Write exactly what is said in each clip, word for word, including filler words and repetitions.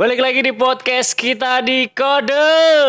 Balik lagi di podcast kita di Kode.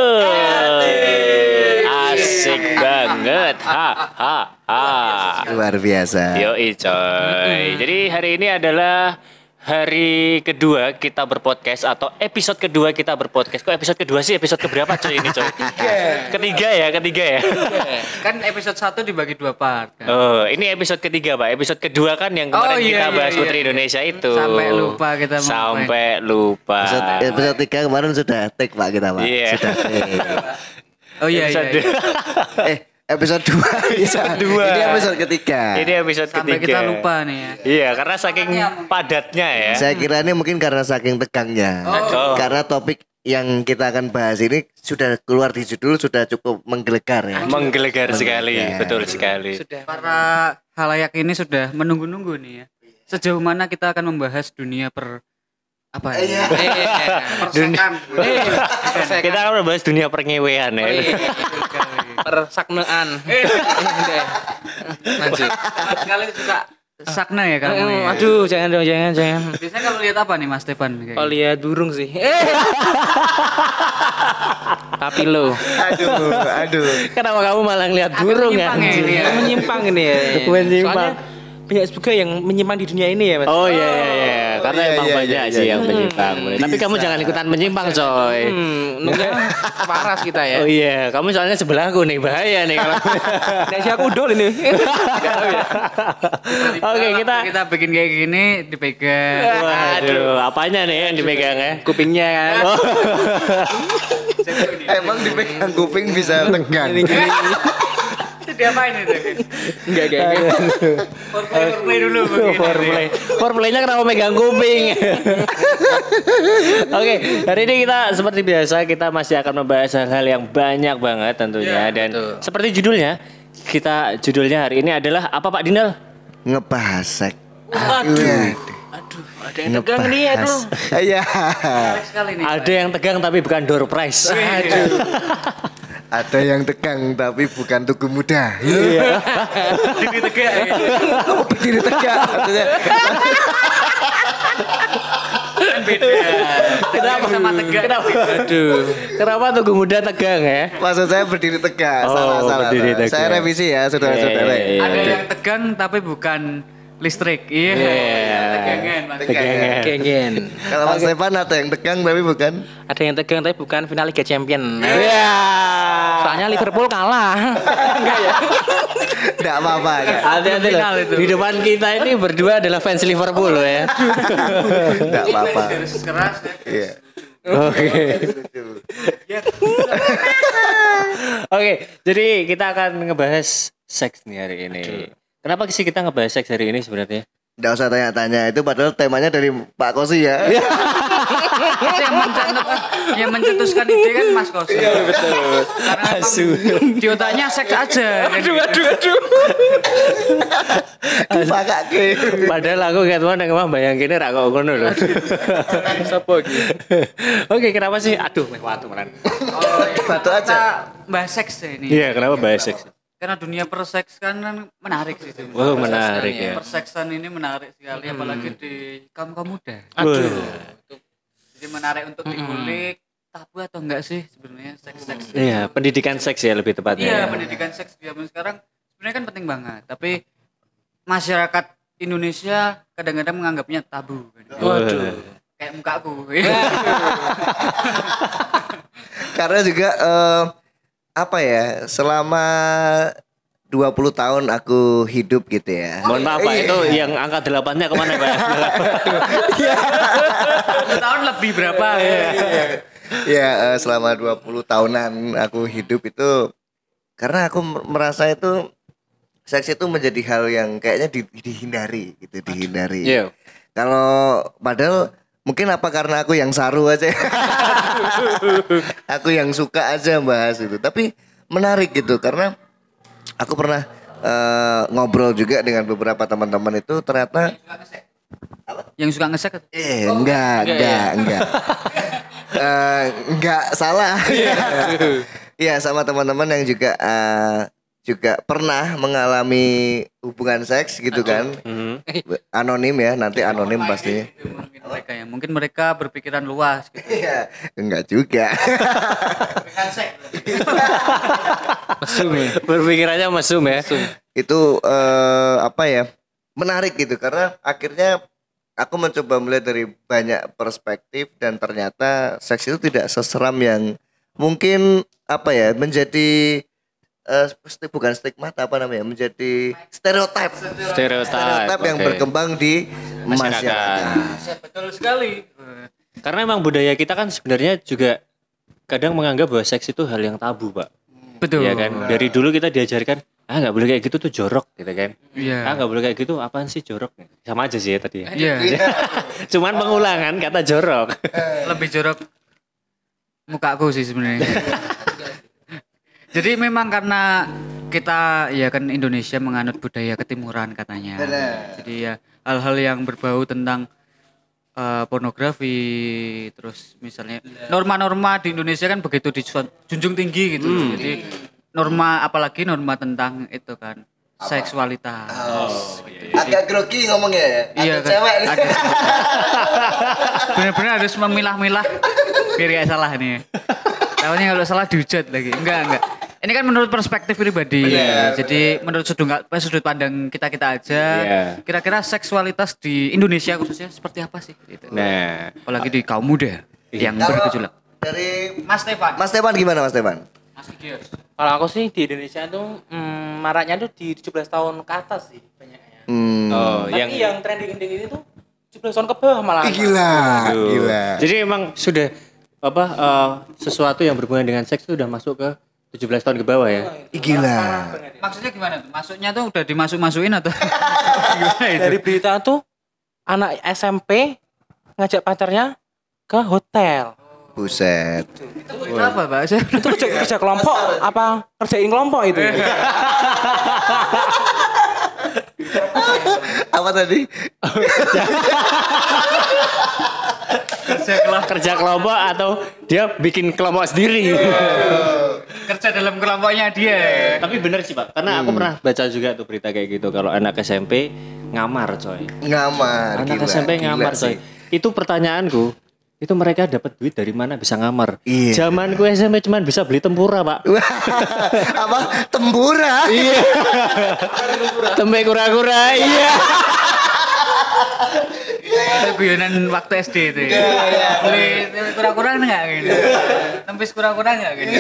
Asik banget. Ha ha ha. Luar biasa. Yoi coy. Jadi hari ini adalah hari kedua kita berpodcast atau episode kedua kita berpodcast. Kok episode kedua sih? Episode keberapa coy ini coy? Ketiga. Ketiga ya, ketiga ya. Kan episode satu dibagi dua part kan. Oh, ini episode ketiga, Pak. Episode kedua kan yang kemarin Oh, iya, kita iya, bahas iya. Putri Indonesia itu. Sampai lupa kita mau Sampai lupa. Episode, episode tiga kemarin sudah take Pak kita Pak. Iya. Sudah take. Oh iya iya. Episode iya. eh episode dua. Episode dua. Ini episode ketiga. Ini episode Sampai ketiga. kita lupa nih ya. Iya, karena saking padatnya ya. Saya kira ini mungkin karena saking tegangnya. Oh. Karena topik yang kita akan bahas ini sudah keluar di judul, sudah cukup menggelegar ya. Menggelegar sekali, Menggelegar. betul sekali. Sudah para halayak ini sudah menunggu-nunggu nih ya. Sejauh mana kita akan membahas dunia per apa ya? Iya. Eh, eh, eh, persekan. Eh, persekan. Kita akan membahas dunia pernyewean ya. Oh, iya, betul sekali. persaknaan. Lanjut. Sekali suka sakna ya kamu. Eh, ya. Aduh, jangan dong, jangan, jangan. Biasanya kalau lihat apa nih Mas Stefan? Kayak Kalau gitu? lihat burung sih. Eh. Tapi lo, Aduh, aduh. kenapa kamu malah ngeliat Agak burung ya? menyimpang ya ini ya. Menyimpang ini ya. Menyimpang. Soalnya banyak juga yang menyimpang di dunia ini ya, Mas. Oh iya iya iya, karena iya, emang iya, banyak iya, sih iya. yang menyimpang. Tapi kamu Bisa. jangan ikutan menyimpang, coy. Hmm, nunggu paras kita ya. Oh iya, kamu soalnya sebelahku nih, bahaya nih kalau. Nasi aku dol ini. Oke, kita kita bikin kayak gini dipegang. Waduh, apanya nih yang dipegang ya? Kupingnya kan. Oh. Emang dipegang kuping bisa tegang. Ini gini. Itu diapain itu? Enggak enggak. enggak. Foreplay dulu begini. Foreplay. Foreplaynya kenapa megang kuping? Oke, hari ini kita seperti biasa kita masih akan membahas hal-hal yang banyak banget tentunya Ya, dan betul. seperti judulnya kita judulnya hari ini adalah apa Pak Dinal? Ngebahas seks. Aduh. Aduh, ada yang tegang nih, aduh. Iya. Sekali nih. Ada yang tegang tapi bukan door prize. Aduh. Ada yang tegang tapi bukan tugu muda. Iya. Diri tegak. Oh, berdiri tegak. Maksudnya, Kan beda. Kenapa sama tegak? Kenapa? Aduh. Kenapa tugu muda tegang ya? maksud saya berdiri tegak. Oh, salah, salah. berdiri salah. tegak. Saya revisi ya, saudara-saudara. Iya, iya, iya. Ada yang tegang tapi bukan listrik. Iya. Iya. Tegangan. Mas. Tegangan. Gengen. Kalau Mas Stefan ada yang tegang tapi bukan. Ada yang tegang tapi bukan final Liga Champion. Iya. Soalnya Liverpool kalah. Enggak ya? Enggak apa-apa. Hati-hati loh. Final itu. Di depan kita ini berdua adalah fans Liverpool loh ya. Enggak apa-apa. Garis keras ya. Iya. Oke. Oke, jadi kita akan ngebahas seks nih hari ini. Kenapa sih kita ngebahas seks hari ini sebenarnya? Enggak usah tanya-tanya, itu padahal temanya dari Pak Kosi ya. Itu yang mencantum, yang mencetuskan ide kan Mas Kosi. Iya Betul. Karena Asu. emang di otaknya seks aja. Aduh, aduh, aduh. Dipakake. Padahal aku gak tahu nek mah bayanginnya ra kok ngono lho. Sopo iki? Oke, kenapa sih? Aduh, meh watu menan. Oh, iya. Batu aja. Kita bahas seks ya ini. Iya, kenapa bahas seks? Karena dunia perseks kan menarik sih. itu. Oh, menarik ya. Perseksan ini menarik sekali apalagi di kaum-kaum muda. Aduh. Jadi menarik untuk dikulik. Tabu atau enggak sih sebenarnya seks-seks? Iya, pendidikan seks ya lebih tepatnya. Iya, ya. pendidikan seks zaman sekarang sebenarnya kan penting banget, tapi masyarakat Indonesia kadang-kadang menganggapnya tabu. Waduh. Kayak mukaku. Karena juga eh, apa ya, selama dua puluh tahun aku hidup gitu ya. Mohon maaf Pak, itu yang angka delapannya kemana Pak? Satu tahun lebih berapa? Ya eh, selama dua puluh tahunan aku hidup itu, karena aku merasa itu seks itu menjadi hal yang kayaknya di- dihindari gitu, dihindari. Iya. Kalau padahal mungkin apa karena aku yang saru aja. Aku yang suka aja bahas itu. Tapi menarik gitu karena aku pernah eh, ngobrol juga dengan beberapa teman-teman itu, ternyata Yang suka ngesek? eh enggak, enggak, enggak. Eh, enggak salah. Iya, sama teman-teman yang juga eh, juga pernah mengalami hubungan seks gitu kan. Mhm. Anonim ya, nanti anonim pastinya. Mungkin mereka ya, mungkin mereka berpikiran luas gitu. Iya, enggak juga. Mesum ya. Berpikirannya mesum ya. Itu eh, apa ya? Menarik gitu karena akhirnya aku mencoba melihat dari banyak perspektif dan ternyata seks itu tidak seseram yang mungkin apa ya menjadi eh, bukan stigma apa namanya menjadi stereotip Stereotip, stereotip yang oke. berkembang di Masyarakat. masyarakat. Betul sekali. Karena emang budaya kita kan sebenarnya juga kadang menganggap bahwa seks itu hal yang tabu, Pak. Betul. Iya kan? Dari dulu kita diajarkan, ah nggak boleh kayak gitu tuh jorok gitu kan. Iya. Ah nggak boleh kayak gitu, apaan sih jorok? Sama aja sih ya tadi ya. Iya. Cuman pengulangan kata jorok. Lebih jorok mukaku sih sebenarnya. Jadi memang karena kita ya kan Indonesia menganut budaya ketimuran katanya. Benar. Jadi ya hal-hal yang berbau tentang uh, pornografi, terus misalnya norma-norma di Indonesia kan begitu dijunjung tinggi gitu. Hmm. Jadi norma apalagi norma tentang itu kan seksualitas. Oh, gitu. Agak grogi ngomongnya ya. Iya Atau kan. cewek nih. Ada- Benar-benar harus memilah-milah biar gak salah nih. Tahunya kalau salah dihujat lagi. Enggak, enggak. Ini kan menurut perspektif pribadi. Benar, Jadi menurut sudut sudut pandang kita-kita aja. Iya. Kira-kira seksualitas di Indonesia khususnya seperti apa sih gitu. Nah, Apalagi di kaum muda yang Kalau bergejolak. dari Mas Stefan. Mas Tepan gimana Mas Tepan? Mas Gideon. Kalau aku sih di Indonesia tuh mm, maraknya tuh di tujuh belas tahun ke atas sih banyaknya. Hmm. oh Tapi yang yang, trending ini tuh tujuh belas tahun ke bawah malah. Ih, gila, Aduh. gila. Jadi emang sudah apa eh, sesuatu yang berhubungan dengan seks itu udah masuk ke tujuh belas tahun ke bawah ya. Ih, gila. Maksudnya gimana tuh? Masuknya tuh udah dimasuk-masukin atau gimana itu? Dari berita tuh anak S M P ngajak pacarnya ke hotel. Buset. Itu apa, Pak? Saya Itu kerja, kerja kelompok apa kerjain kelompok itu? Apa tadi? kerja kelompok, Kerja kelompok atau dia bikin kelompok sendiri. kerja dalam kelompoknya dia. Tapi bener sih Pak, karena aku pernah baca juga tuh berita kayak gitu kalau anak S M P ngamar coy. Ngamar. Anak gila, S M P gila ngamar sih. coy. Itu pertanyaanku, itu mereka dapat duit dari mana bisa ngamar? Iya. Zamanku S M P cuman bisa beli tempura Pak. Wah, apa? Tempura? Iya. Tempe kura-kura, iya. Itu guyonan waktu S D itu ya. Beli tempe kura-kura enggak gitu. Tempis kura-kura enggak gitu.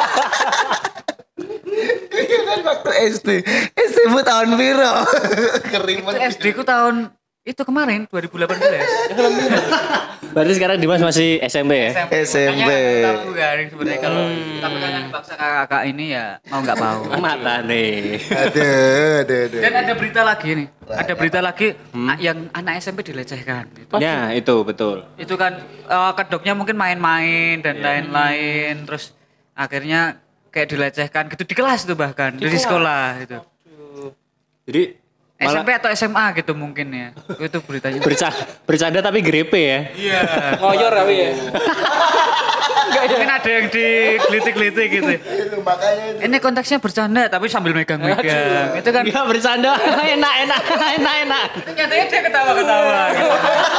Iya kan waktu S D. S D mu tahun piro? Kering Itu banget. S D ku tahun itu kemarin dua ribu delapan belas. Berarti sekarang Dimas masih S M P ya? S M P. Makanya tahu kan sebenarnya kalau tapi kan dipaksa kakak ini ya mau enggak mau. Mata nih. Aduh, aduh, aduh. Dan ada berita lagi nih. Ada berita lagi a- yang anak S M P dilecehkan. Itu, Ya, itu betul. itu kan eh, kedoknya mungkin main-main dan lain-lain terus akhirnya kayak dilecehkan gitu di kelas tuh bahkan di, sekolah itu. Jadi S M malah P atau S M A gitu mungkin ya. Itu beritanya. bercanda, bercanda tapi grepe ya. Iya. Ngoyor tapi ya. Mungkin ada yang digelitik-gelitik gitu. Makanya itu. Ini konteksnya bercanda tapi sambil megang-megang. Itu kan Iya bercanda, enak enak enak enak. itu nyatanya dia ketawa-ketawa gitu.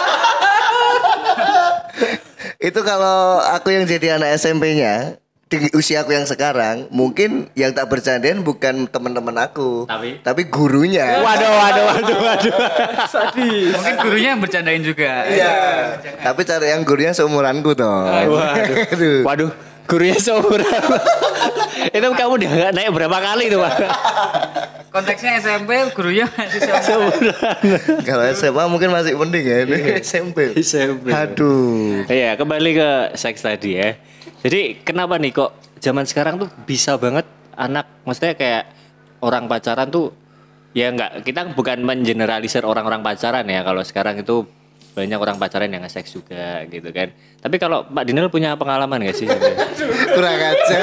Itu kalau aku yang jadi anak S M P-nya di usia aku yang sekarang, mungkin yang tak bercandain bukan teman-teman aku, Tapi? tapi gurunya. Waduh waduh waduh waduh. Mungkin gurunya yang bercandain juga. Iya. Tapi cara yang gurunya seumuranku toh. Waduh. Aduh. Waduh, gurunya seumuran. Itu kamu udah nggak naik berapa kali tuh Pak? Konteksnya S M P gurunya masih seumuran. Seumuran. Kalau S M A mungkin masih mending ya. Ini S M P. S M P. Aduh. Iya, kembali ke seks tadi ya. Jadi kenapa nih kok zaman sekarang tuh bisa banget anak, maksudnya kayak orang pacaran tuh ya enggak, kita bukan mengeneralisir orang-orang pacaran ya. Kalau sekarang itu banyak orang pacaran yang nge-seks juga gitu kan. Tapi kalau Pak Dinel punya pengalaman gak sih? Kurang aja.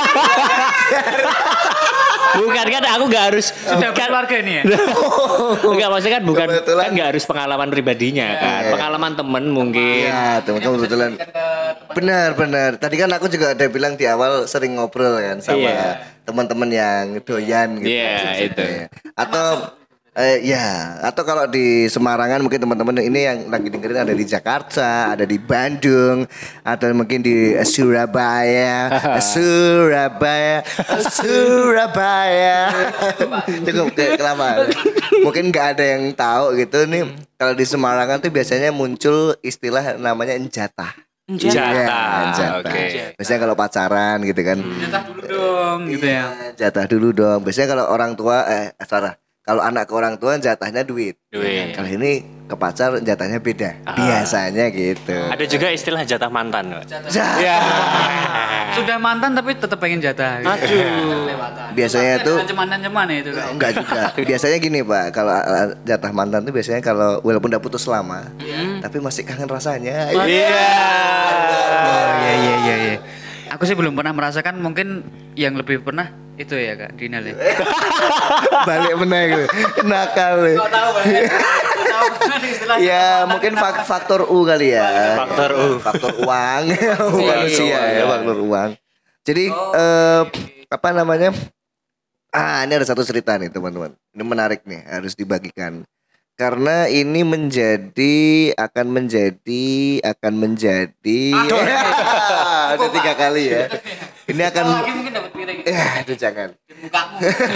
Bukan kan aku gak harus Sudah kan, berkeluarga ini ya. enggak maksudnya kan bukan Kebetulan. kan gak harus pengalaman pribadinya kan. Pengalaman temen mungkin. Iya, teman kamu kebetulan. Benar, benar. Tadi kan aku juga ada bilang di awal sering ngobrol kan sama Iya. teman-teman yang doyan gitu. Iya, itu. Ya. Atau eh, ya, atau kalau di Semarangan mungkin teman-teman ini yang lagi dengerin ada di Jakarta, ada di Bandung, atau mungkin di Surabaya, Surabaya, Surabaya. Cukup ke kelamaan. Mungkin nggak ada yang tahu gitu nih. Kalau di Semarangan tuh biasanya muncul istilah namanya enjatah. Jatah. Iya, jatah. Oke. Biasanya kalau pacaran gitu kan. Jatah dulu dong gitu ya. Jatah dulu dong. Biasanya kalau orang tua eh salah. Kalau anak ke orang tua jatahnya duit. Duit. Kalau ini ke pacar jatahnya beda. Biasanya gitu. Ada juga istilah jatah mantan, Pak. Ja- Ya. Sudah mantan tapi tetap pengen jatah. Gitu. Aduh. Biasanya tuh Ancaman-ancaman itu kan. enggak juga. Biasanya gini, Pak. Kalau uh, jatah mantan tuh biasanya kalau walaupun udah putus lama, tapi masih kangen rasanya. Iya. Oh iya iya iya iya. Aku sih belum pernah merasakan, mungkin yang lebih pernah itu ya Kak Dinal ya. Balik benar gitu. Nakal. Kok tahu banget. Tahu banget istilahnya. Ya mungkin fak- faktor U kali ya. Faktor U. Faktor uang. Manusia ya, faktor uang. Jadi eh, apa namanya? Ah, ini ada satu cerita nih teman-teman. Ini menarik nih, harus dibagikan. Karena ini menjadi akan menjadi akan menjadi ada tiga kali ya. Ini akan Lagi mungkin dapat piring. ya itu jangan. Mukamu.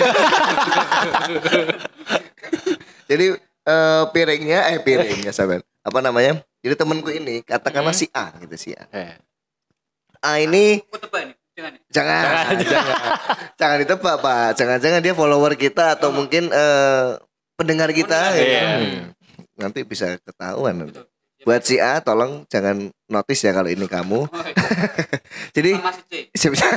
Jadi eh, piringnya eh piringnya sahabat. Apa namanya? Jadi temanku ini katakanlah si A gitu si A. Eh. A ini Aku tebak nih. Jangan. jangan jangan jangan ditebak Pak. Jangan-jangan dia follower kita atau mungkin eh, pendengar kita. Iya. Ya. Hmm. Nanti bisa ketahuan nanti. Buat si A tolong jangan notice ya kalau ini kamu. Jadi Sama si C.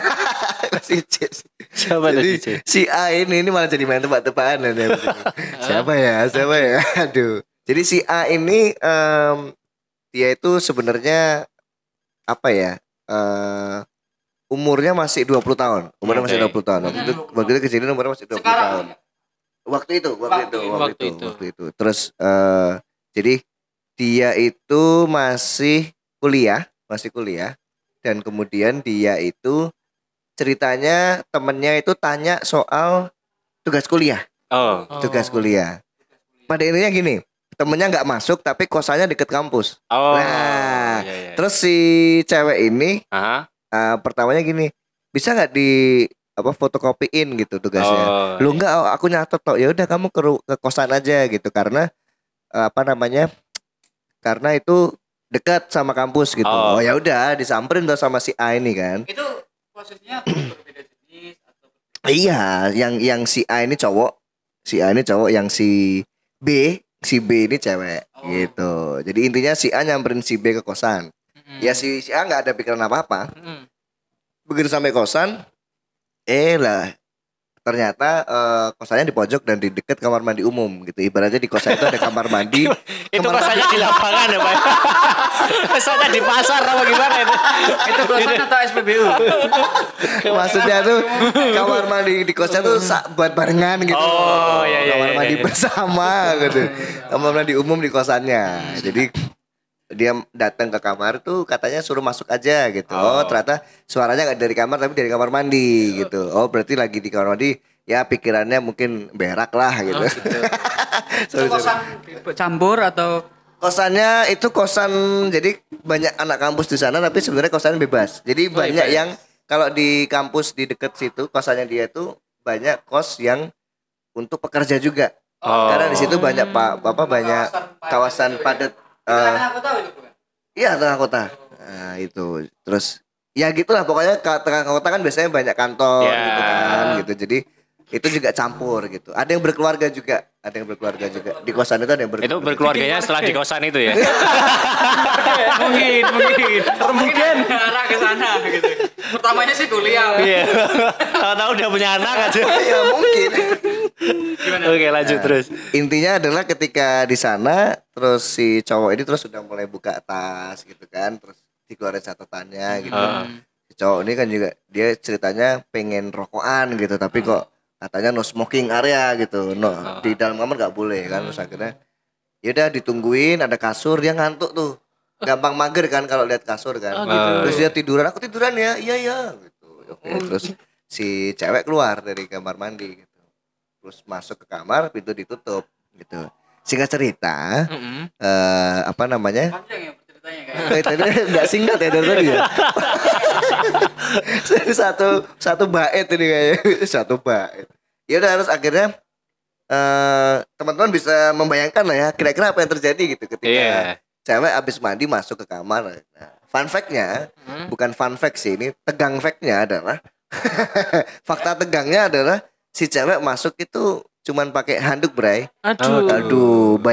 si C. Siapa Jadi tadi, C? si A ini ini malah jadi main tebak-tebakan nanti. Siapa ya? Siapa ya? Aduh. Jadi si A ini em, dia itu sebenarnya apa ya? Eh, umurnya masih dua puluh tahun. Umurnya masih Oke. dua puluh tahun. Waktu itu waktu itu kejadian umurnya masih dua puluh Sekarang tahun. ya? Waktu itu, waktu, Waktu itu, itu, waktu, waktu itu, itu. waktu itu. Terus eh jadi dia itu masih kuliah, masih kuliah dan kemudian dia itu ceritanya temennya itu tanya soal tugas kuliah, Oh. tugas kuliah. Pada intinya gini, temennya nggak masuk tapi kosannya deket kampus. Oh. Nah, Iya, iya. Terus si cewek ini Aha. eh, pertamanya gini, bisa nggak di apa fotokopiin gitu tugasnya? Oh, Lu enggak, oh, aku nyatet toh. Ya udah kamu ke, ru- ke kosan aja gitu karena eh, apa namanya? Karena itu dekat sama kampus gitu. Oh. Oh, ya udah disamperin tuh sama si A ini kan. Itu posisinya berbeda jenis atau Iya, yang yang si A ini cowok, si A ini cowok, yang si B, si B ini cewek Oh. gitu. Jadi intinya si A nyamperin si B ke kosan. Ya si si A nggak ada pikiran apa-apa. Begitu sampai kosan, eh lah ternyata eh, kosannya di pojok dan di dekat kamar mandi umum gitu. Ibaratnya di kosan itu ada kamar mandi. Itu kamar kosannya di lapangan ya, Pak? Kosannya di pasar apa gimana itu? itu kosan atau S P B U? Maksudnya tuh kamar mandi di kosnya tuh sa- buat barengan gitu. Oh, iya, iya, Kamar iya, mandi iya. bersama gitu. Kamar mandi umum di kosannya. Jadi dia datang ke kamar tuh katanya suruh masuk aja gitu. Oh, Oh. ternyata suaranya nggak dari kamar tapi dari kamar mandi gitu. Oh, berarti lagi di kamar mandi. Ya pikirannya mungkin berak lah gitu. Sorry, sorry. Kosan campur atau Kosannya itu kosan, jadi banyak anak kampus di sana tapi sebenarnya kosannya bebas. Jadi banyak yang kalau di kampus di dekat situ kosannya dia tuh banyak kos yang untuk pekerja juga. Oh. Karena di situ banyak pak apa banyak kawasan padat. eh, aku tahu itu bukan? Iya tengah kota. Nah itu terus ya gitulah pokoknya ka- tengah kota kan biasanya banyak kantor Ya. gitu kan gitu. Jadi itu juga campur gitu. Ada yang berkeluarga juga, ada yang berkeluarga juga. Di kosan itu ada yang berkeluarga. Itu berkeluarganya setelah di kosan itu ya? mungkin mungkin mungkin arah ke sana gitu. Pertamanya sih kuliah. Iya. Tahu-tahu udah punya anak aja. Ya mungkin. Oke, lanjut terus. Intinya adalah ketika di sana terus si cowok ini terus sudah mulai buka tas gitu kan, terus dikeluarin catatannya gitu. Ah. Si cowok ini kan juga dia ceritanya pengen rokokan gitu tapi kok katanya no smoking area gitu. No, di dalam kamar nggak boleh kan. Terus akhirnya ya udah ditungguin ada kasur, dia ngantuk tuh. Gampang mager kan kalau lihat kasur kan. gitu. Terus dia tiduran, aku tiduran ya. Iya iya gitu. Oke, terus si cewek keluar dari kamar mandi gitu. Terus masuk ke kamar, pintu ditutup gitu. Singkat cerita, Mm-mm. eh, apa namanya? Panjang ya ceritanya kayak. Tadi nggak singkat ya dari tadi ya. satu satu bait ini kayaknya satu bait. Ya udah harus akhirnya eh, teman-teman bisa membayangkan lah ya kira-kira apa yang terjadi gitu ketika Iya. cewek abis mandi masuk ke kamar. Nah, fun fact-nya Hmm. bukan fun fact sih ini tegang fact-nya adalah fakta tegangnya adalah si cewek masuk itu cuman pakai handuk, Bray. Aduh. Aduh,